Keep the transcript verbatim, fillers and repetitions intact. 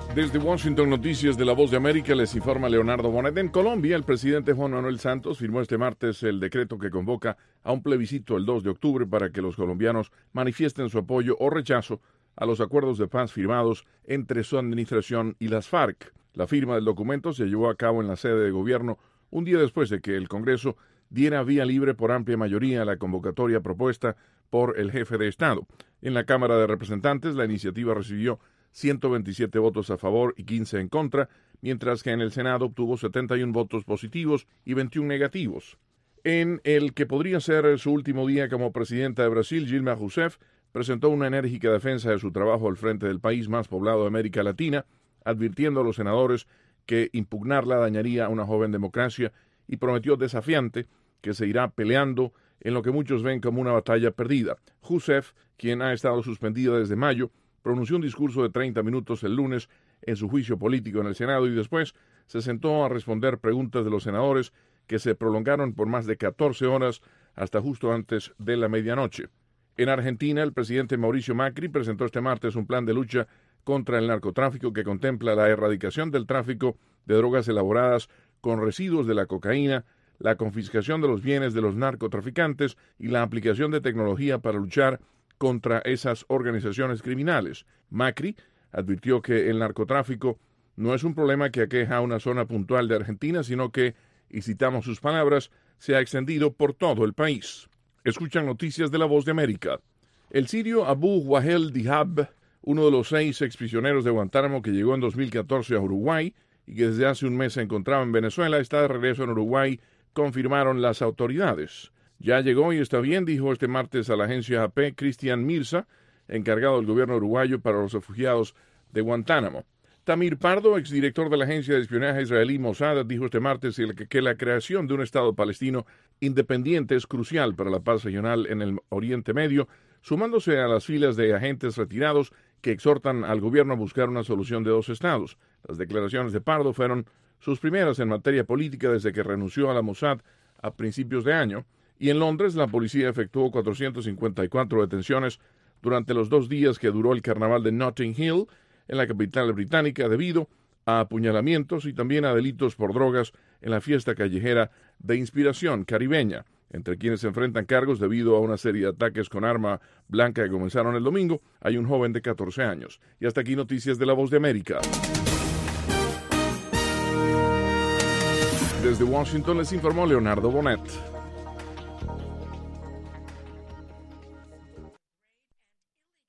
Desde Washington, Noticias de la Voz de América, les informa Leonardo Bonet. En Colombia, el presidente Juan Manuel Santos firmó este martes el decreto que convoca a un plebiscito el dos de octubre para que los colombianos manifiesten su apoyo o rechazo a los acuerdos de paz firmados entre su administración y las FARC. La firma del documento se llevó a cabo en la sede de gobierno un día después de que el Congreso diera vía libre por amplia mayoría a la convocatoria propuesta por el jefe de Estado. En la Cámara de Representantes, la iniciativa recibió ciento veintisiete votos a favor y quince en contra, mientras que en el Senado obtuvo setenta y uno votos positivos y veintiuno negativos. En el que podría ser su último día como presidenta de Brasil, Dilma Rousseff presentó una enérgica defensa de su trabajo al frente del país más poblado de América Latina, advirtiendo a los senadores que impugnarla dañaría a una joven democracia y prometió desafiante que se irá peleando en lo que muchos ven como una batalla perdida. Rousseff, quien ha estado suspendida desde mayo, pronunció un discurso de treinta minutos el lunes en su juicio político en el Senado y después se sentó a responder preguntas de los senadores que se prolongaron por más de catorce horas hasta justo antes de la medianoche. En Argentina, el presidente Mauricio Macri presentó este martes un plan de lucha contra el narcotráfico que contempla la erradicación del tráfico de drogas elaboradas con residuos de la cocaína, la confiscación de los bienes de los narcotraficantes y la aplicación de tecnología para luchar contra esas organizaciones criminales. Macri advirtió que el narcotráfico no es un problema que aqueja a una zona puntual de Argentina, sino que, y citamos sus palabras, se ha extendido por todo el país. Escuchan Noticias de la Voz de América. El sirio Abu Wahel Dihab, uno de los seis exprisioneros de Guantánamo que llegó en dos mil catorce a Uruguay y que desde hace un mes se encontraba en Venezuela, está de regreso en Uruguay, confirmaron las autoridades. Ya llegó y está bien, dijo este martes a la agencia A P Cristian Mirza, encargado del gobierno uruguayo para los refugiados de Guantánamo. Tamir Pardo, exdirector de la agencia de espionaje israelí Mossad, dijo este martes que la creación de un Estado palestino independiente es crucial para la paz regional en el Oriente Medio, sumándose a las filas de agentes retirados que exhortan al gobierno a buscar una solución de dos estados. Las declaraciones de Pardo fueron sus primeras en materia política desde que renunció a la Mossad a principios de año. Y en Londres, la policía efectuó cuatrocientas cincuenta y cuatro detenciones durante los dos días que duró el carnaval de Notting Hill, en la capital británica, debido a apuñalamientos y también a delitos por drogas en la fiesta callejera de inspiración caribeña, entre quienes se enfrentan cargos debido a una serie de ataques con arma blanca que comenzaron el domingo. Hay un joven de catorce años. Y hasta aquí Noticias de la Voz de América. Desde Washington les informó Leonardo Bonet.